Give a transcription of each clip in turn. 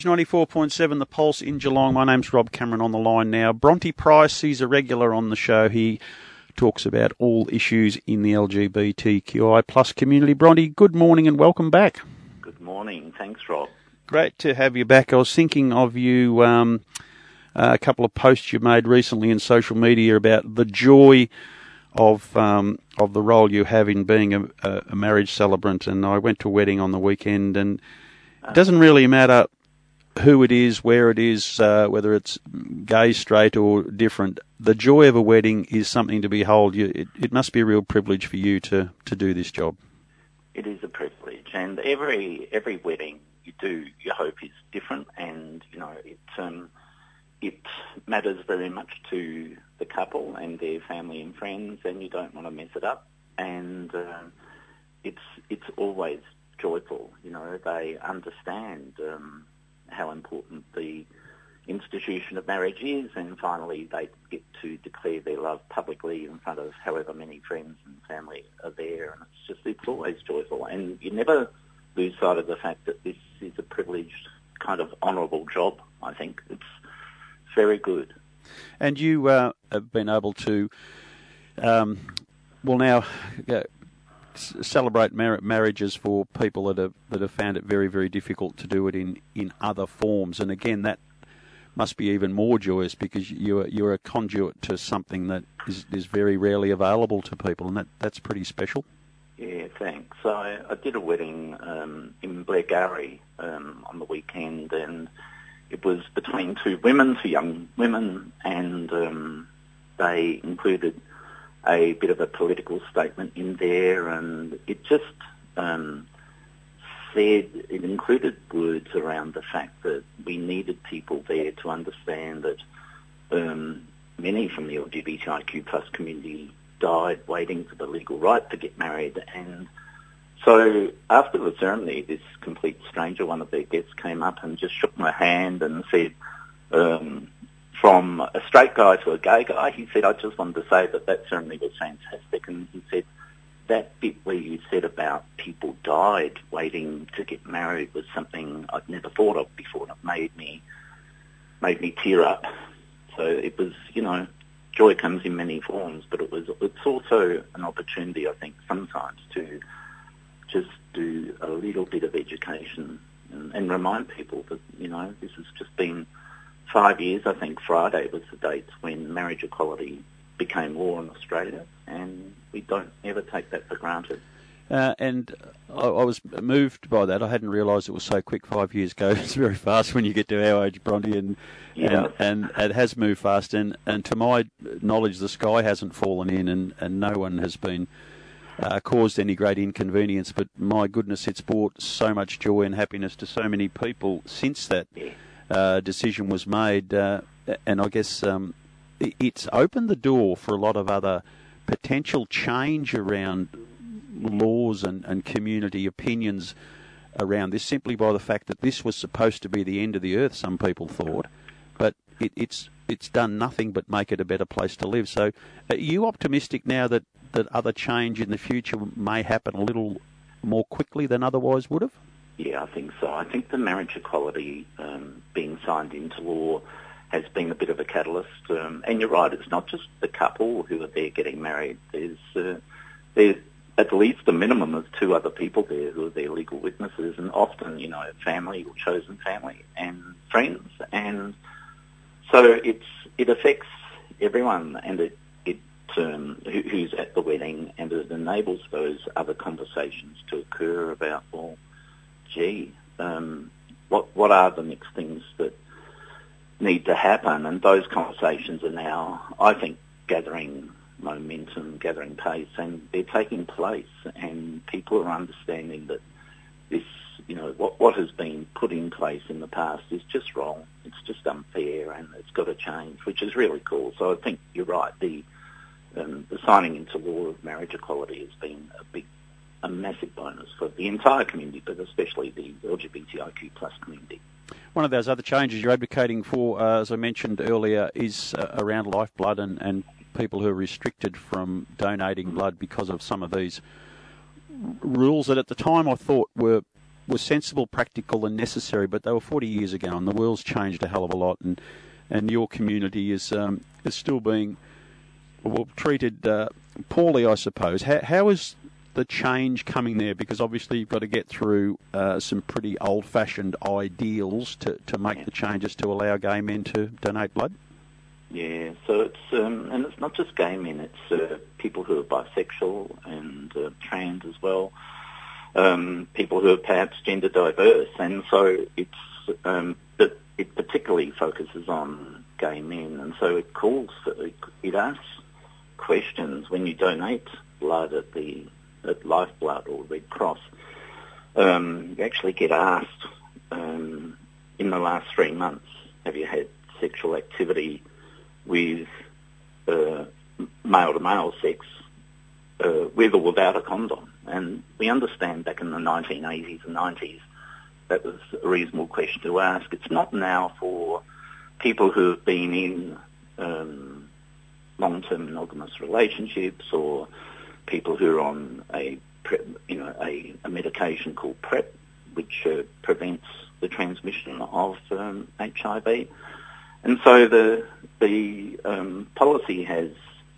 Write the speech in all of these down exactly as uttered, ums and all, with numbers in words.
ninety-four point seven, The Pulse in Geelong. My name's Rob Cameron on the line now. Bronte Price, he's a regular on the show. He talks about all issues in the L G B T Q I plus community. Bronte, good morning and welcome back. Good morning. Thanks, Rob. Great to have you back. I was thinking of you, um, uh, a couple of posts you made recently in social media about the joy of um, of the role you have in being a, a marriage celebrant. And I went to a wedding on the weekend, and it doesn't really matter who it is, where it is, uh, whether it's gay, straight or different. The joy of a wedding is something to behold. You, it, it must be a real privilege for you to, to do this job. It is a privilege, and every every wedding you do, you hope is different, and you know it um, it matters very much to the couple and their family and friends, and you don't want to mess it up. And uh, it's it's always joyful. You know, they understand um, how important the institution of marriage is, and finally they get to declare their love publicly in front of however many friends and family are there, and it's just it's always joyful, and you never lose sight of the fact that this is a privileged kind of honourable job. I think it's very good. And you uh, have been able to, um, well now, uh, celebrate mar- marriages for people that have that have found it very, very difficult to do it in, in other forms. And again, that must be even more joyous because you're you're a conduit to something that is, is very rarely available to people, and that, that's pretty special. Yeah, thanks. So I, I did a wedding um, in Blairgowrie um, on the weekend, and it was between two women, two young women, and um, they included a bit of a political statement in there, and it just um, said, it included words around the fact that we needed people there to understand that um, many from the L G B T I Q plus community died waiting for the legal right to get married. And so after the ceremony, this complete stranger, one of their guests, came up and just shook my hand and said, um, from a straight guy to a gay guy, he said, I just wanted to say that that ceremony was fantastic. And he said, that bit where you said about people died waiting to get married was something I'd never thought of before, and it made me, made me tear up. So it was, you know, joy comes in many forms, but it was, it's also an opportunity, I think, sometimes to just do a little bit of education and, and remind people that, you know, this has just been five years, I think Friday was the date when marriage equality became law in Australia, and we don't ever take that for granted. Uh, and I, I was moved by that. I hadn't realised it was so quick. Five years ago, it's very fast when you get to our age, Bronte, and yeah. and, and it has moved fast. And, and to my knowledge, the sky hasn't fallen in, and, and no one has been uh, caused any great inconvenience. But my goodness, it's brought so much joy and happiness to so many people since that Yeah. uh, decision was made. Uh, and I guess um, it's opened the door for a lot of other potential change around laws and, and community opinions around this, simply by the fact that this was supposed to be the end of the earth, some people thought, but it, it's it's done nothing but make it a better place to live. So are you optimistic now that, that other change in the future may happen a little more quickly than otherwise would have? Yeah, I think so. I think the marriage equality um, being signed into law has been a bit of a catalyst. Um, and you're right, it's not just the couple who are there getting married. There's uh, there's at least a minimum of two other people there who are their legal witnesses, and often, you know, family or chosen family and friends. And so it's it affects everyone, and it, it um, who, who's at the wedding, and it enables those other conversations to occur about, well, gee, um, what what are the next things that need to happen? And those conversations are now, I think, gathering momentum, gathering pace, and they're taking place, and people are understanding that this, you know, what what has been put in place in the past is just wrong. It's just unfair, and it's got to change, which is really cool. So I think you're right. The um, the signing into law of marriage equality has been a big, a massive bonus for the entire community, but especially the L G B T I Q plus community. One of those other changes you're advocating for, uh, as I mentioned earlier, is uh, around lifeblood and, and people who are restricted from donating blood because of some of these rules that at the time I thought were were sensible, practical and necessary, but they were forty years ago and the world's changed a hell of a lot, and, and your community is um, is still being well, treated uh, poorly, I suppose. How, how is the change coming there? Because obviously you've got to get through uh, some pretty old-fashioned ideals to, to make yeah. the changes to allow gay men to donate blood. Yeah, so it's, um, and it's not just gay men, it's uh, people who are bisexual and uh, trans as well, um, people who are perhaps gender diverse, and so it's, um, it, it particularly focuses on gay men, and so it calls, for, it, it asks questions when you donate blood at the, at Lifeblood or Red Cross. Um, you actually get asked, um, in the last three months, have you had sexual activity with uh, male-to-male sex, uh, with or without a condom? And we understand back in the nineteen eighties and nineties that was a reasonable question to ask. It's not now for people who have been in um, long-term monogamous relationships or people who are on a, you know, a, a medication called PrEP, which uh, prevents the transmission of um, H I V. And so the the um, policy has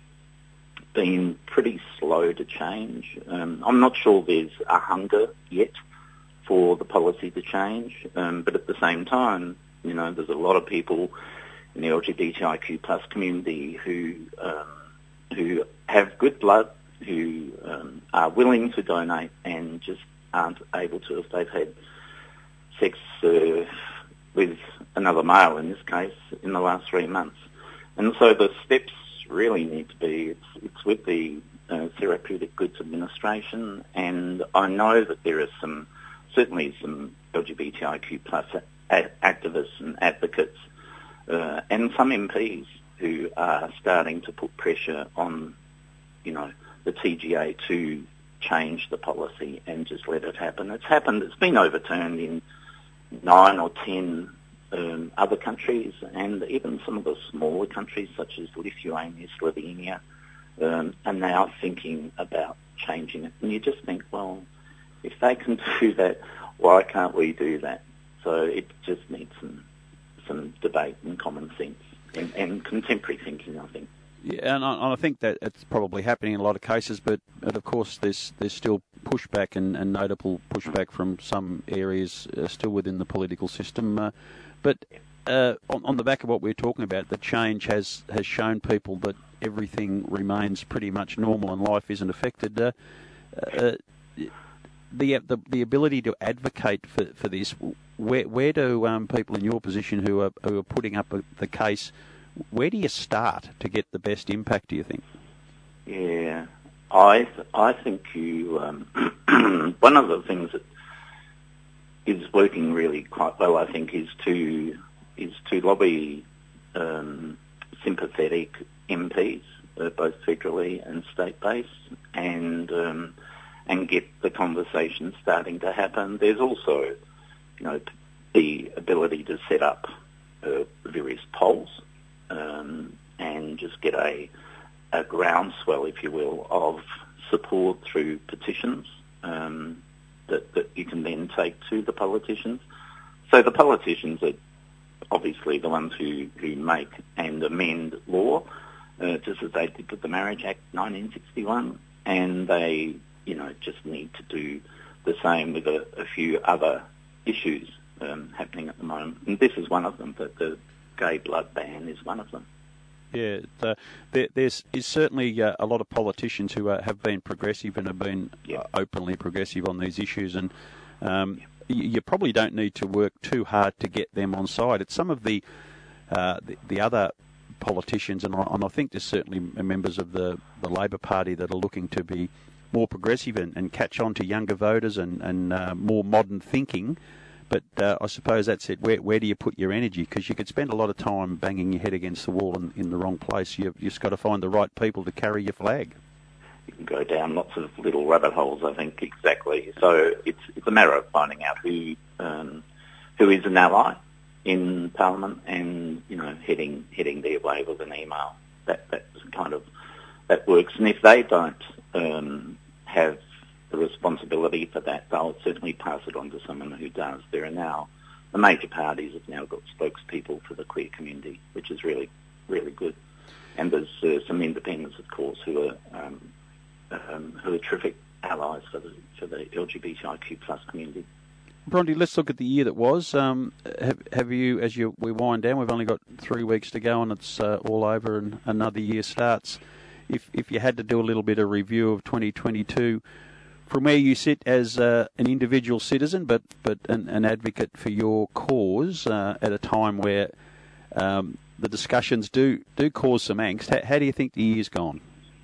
been pretty slow to change. Um, I'm not sure there's a hunger yet for the policy to change, um, but at the same time, you know, there's a lot of people in the L G B T I Q plus community who um, who have good blood, who um, are willing to donate and just aren't able to if they've had sex uh, with another male, in this case, in the last three months. And so the steps really need to be, it's, it's with the uh, Therapeutic Goods Administration, and I know that there are some, certainly some L G B T I Q plus a- activists and advocates uh, and some M Ps who are starting to put pressure on, you know, the T G A to change the policy and just let it happen. It's happened, it's been overturned in nine or ten um, other countries, and even some of the smaller countries such as Lithuania, Slovenia, um, are now thinking about changing it. And you just think, well, if they can do that, why can't we do that? So it just needs some some debate and common sense and, and contemporary thinking, I think. Yeah, and I, and I think that it's probably happening in a lot of cases, but, but of course there's there's still pushback and, and notable pushback from some areas uh, still within the political system. Uh, but uh, on, on the back of what we're talking about, the change has, has shown people that everything remains pretty much normal and life isn't affected. Uh, uh, the, the the ability to advocate for, for this, where where do um, people in your position who are who are putting up a, the case, where do you start to get the best impact, do you think? Yeah, I th- I think you um, one of the things that is working really quite well, I think, is to is to lobby um, sympathetic M Ps, uh, both federally and state based, and um, and get the conversation starting to happen. There's also, you know, the ability to set up uh, various polls. Um, and just get a, a groundswell, if you will, of support through petitions um, that, that you can then take to the politicians. So the politicians are obviously the ones who, who make and amend law, uh, just as they did with the Marriage Act nineteen sixty-one, and they, you know, just need to do the same with a, a few other issues um, happening at the moment. And this is one of them, that the gay blood ban is one of them. Yeah, uh, there there's, is certainly uh, a lot of politicians who uh, have been progressive and have been yep. uh, openly progressive on these issues, and um, yep. you, you probably don't need to work too hard to get them on side. It's some of the uh, the, the other politicians, and I, and I think there's certainly members of the, the Labor Party that are looking to be more progressive and, and catch on to younger voters and, and uh, more modern thinking. But uh, I suppose that's it. Where where do you put your energy? Because you could spend a lot of time banging your head against the wall in, in the wrong place. You've, you've just got to find the right people to carry your flag. You can go down lots of little rabbit holes, I think, exactly. So it's it's a matter of finding out who um, who is an ally in Parliament and, you know, heading heading their way with an email. That that kind of that works. And if they don't um, have the responsibility for that, they'll certainly pass it on to someone who does. There are now, the major parties have now got spokespeople for the queer community, which is really, really good. And there's uh, some independents, of course, who are um, um, who are terrific allies for the for the L G B T I Q plus community. Bronte, let's look at the year that was. Um, have, have you, as you we wind down, we've only got three weeks to go and it's uh, all over and another year starts. If if you had to do a little bit of review of twenty twenty-two, from where you sit as uh, an individual citizen, but but an, an advocate for your cause uh, at a time where um, the discussions do do cause some angst, how, how do you think the year's gone?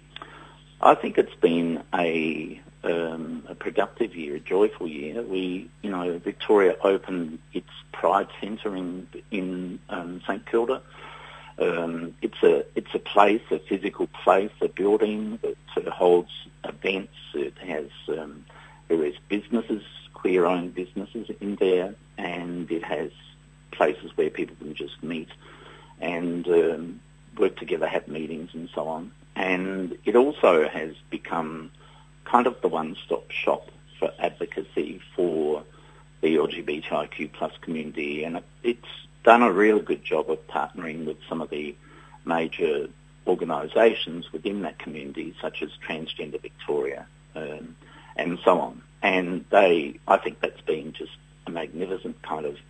I think it's been a um, a productive year, a joyful year. We, you know, Victoria opened its Pride Centre in in um, St Kilda. Um, it's a it's a place, a physical place, a building that sort of holds events. It has um, various businesses, queer-owned businesses in there, and it has places where people can just meet and um, work together, have meetings and so on. And it also has become kind of the one-stop shop for advocacy for the L G B T I Q plus community, and it, it's done a really good job of partnering with some of the major organisations within that community, such as Transgender Victoria um, and so on. And they, I think that's been just a magnificent kind of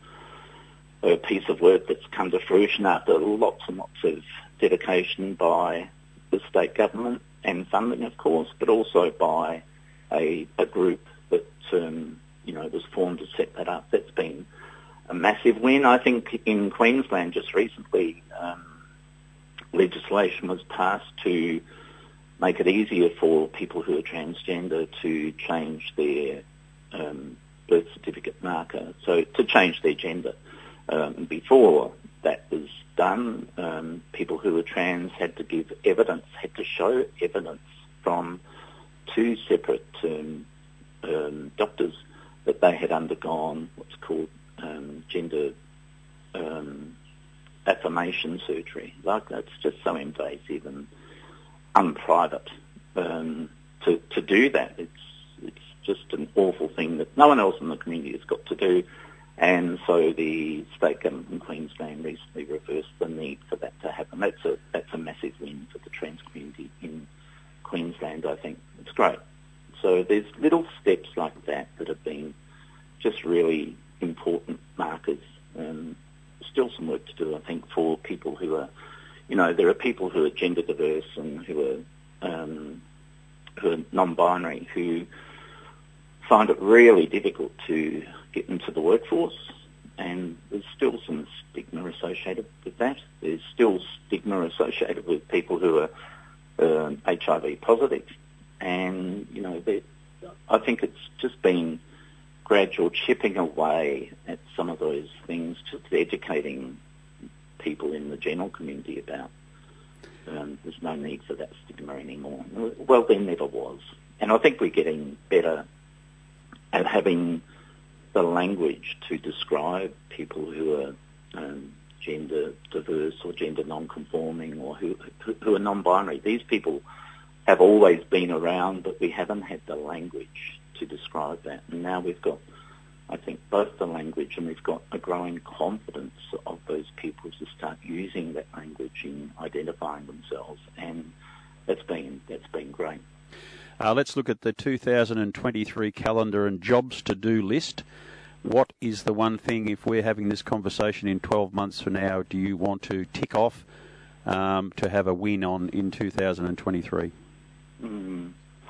a piece of work that's come to fruition after lots and lots of dedication by the state government and funding, of course, but also by a, a group that um, you know was formed to set that up. That's been a massive win. I think in Queensland just recently, um, legislation was passed to make it easier for people who are transgender to change their um, birth certificate marker, so to change their gender. Um, before that was done, um, people who were trans had to give evidence, had to show evidence from two separate um, um, doctors that they had undergone what's called um, gender um, affirmation surgery. Like, that's just so invasive and unprivate. Um, to, to do that, it's it's just an awful thing that no one else in the community has got to do. And so the state government in Queensland recently reversed the need for that to happen. That's a that's a massive win for the trans community in Queensland, I think. It's great. So there's little steps like that that have been just really important markers. Um, still some work to do, I think, for people who are, you know, there are people who are gender diverse and who are um, who are non-binary who find it really difficult to get into the workforce, and there's still some stigma associated with that. There's still stigma associated with people who are um, H I V positive, and you know, I think it's just been gradual chipping away at some of those things, just educating people in the general community about um, there's no need for that stigma anymore. Well, there never was, and I think we're getting better at having the language to describe people who are um, gender diverse or gender non-conforming or who, who are non-binary. These people have always been around, but we haven't had the language to describe that. And now we've got, I think, both the language and we've got a growing confidence of those people to start using that language in identifying themselves, and that's been that's been great. Uh, let's look at the two thousand twenty-three calendar and jobs to do list. What is the one thing, if we're having this conversation in twelve months from now, do you want to tick off um, to have a win on in two thousand twenty-three? Mm.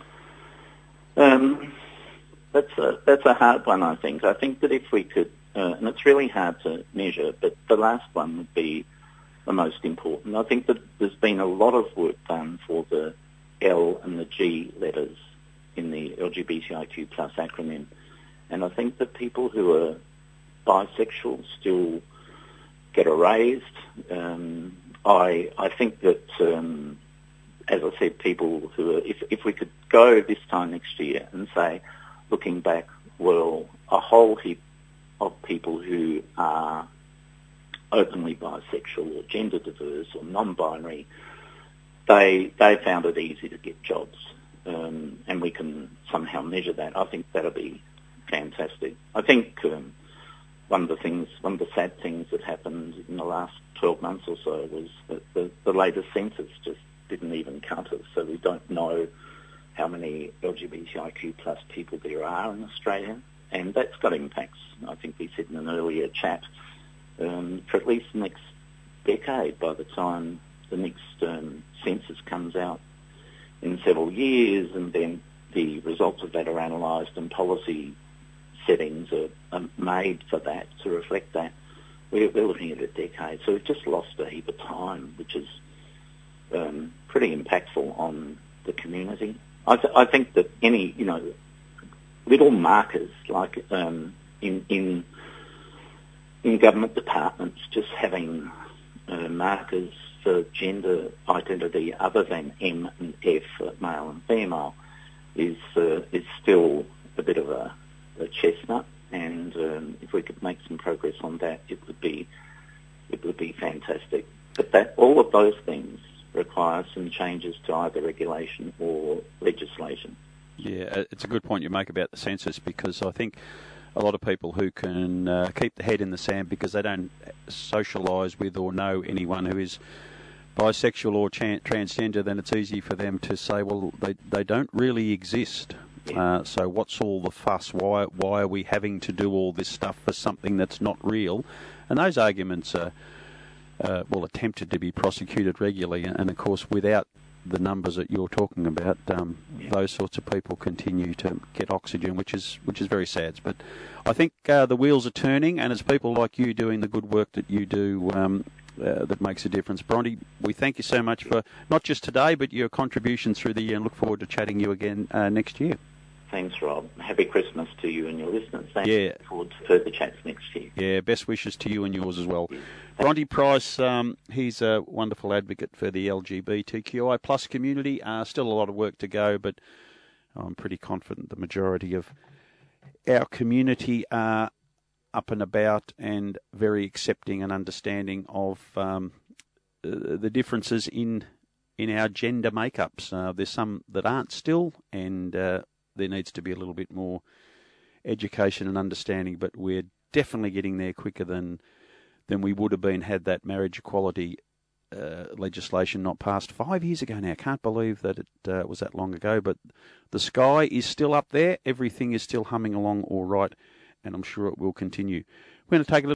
Um, that's a that's a hard one, I think. I think that if we could, uh, and it's really hard to measure, but the last one would be the most important. I think that there's been a lot of work done for the L and the G letters in the L G B T I Q plus acronym. And I think that people who are bisexual still get erased. Um, I I think that, um, as I said, people who are, if, if we could go this time next year and say, looking back, well, a whole heap of people who are openly bisexual or gender diverse or non-binary, they they found it easy to get jobs. um, and we can somehow measure that, I think that'll be fantastic. I think um, one of the things, one of the sad things that happened in the last twelve months or so was that the, the latest census just didn't even count us, so we don't know how many L G B T I Q plus people there are in Australia, and that's got impacts. I think we said in an earlier chat, um, for at least the next decade, by the time the next um, census comes out in several years, and then the results of that are analysed and policy settings are, are made for that to reflect that. We're, we're looking at a decade, so we've just lost a heap of time, which is um, pretty impactful on the community. I, th- I think that any, you know, little markers like um, in in in government departments, just having uh, markers for gender identity other than M and F, uh, male and female, is uh, is still a bit of a, a chestnut. And um, if we could make some progress on that, it would be it would be fantastic. But that all of those things require some changes to either regulation or legislation. Yeah, it's a good point you make about the census, because I think a lot of people who can uh, keep the head in the sand because they don't socialise with or know anyone who is bisexual or tran- transgender, then it's easy for them to say, well, they they don't really exist. Uh, so what's all the fuss? Why why are we having to do all this stuff for something that's not real? And those arguments are, uh, well, attempted to be prosecuted regularly. And, of course, without the numbers that you're talking about, um, yeah. those sorts of people continue to get oxygen, which is which is very sad. But I think uh, the wheels are turning, and it's people like you doing the good work that you do um, uh, that makes a difference. Bronte, we thank you so much for not just today, but your contribution through the year, and look forward to chatting you again uh, next year. Thanks, Rob. Happy Christmas to you and your listeners. Thanks. Yeah. Look forward to further chats next year. Yeah, best wishes to you and yours as well. Yeah. Bronte Price, um, he's a wonderful advocate for the L G B T Q I plus community. Uh, still a lot of work to go, but I'm pretty confident the majority of our community are up and about and very accepting and understanding of um, the differences in in our gender makeups. Uh, there's some that aren't still, and uh, there needs to be a little bit more education and understanding, but we're definitely getting there quicker than than we would have been had that marriage equality uh, legislation not passed five years ago now. Can't believe that it uh, was that long ago, but the sky is still up there. Everything is still humming along all right, and I'm sure it will continue. We're going to take a little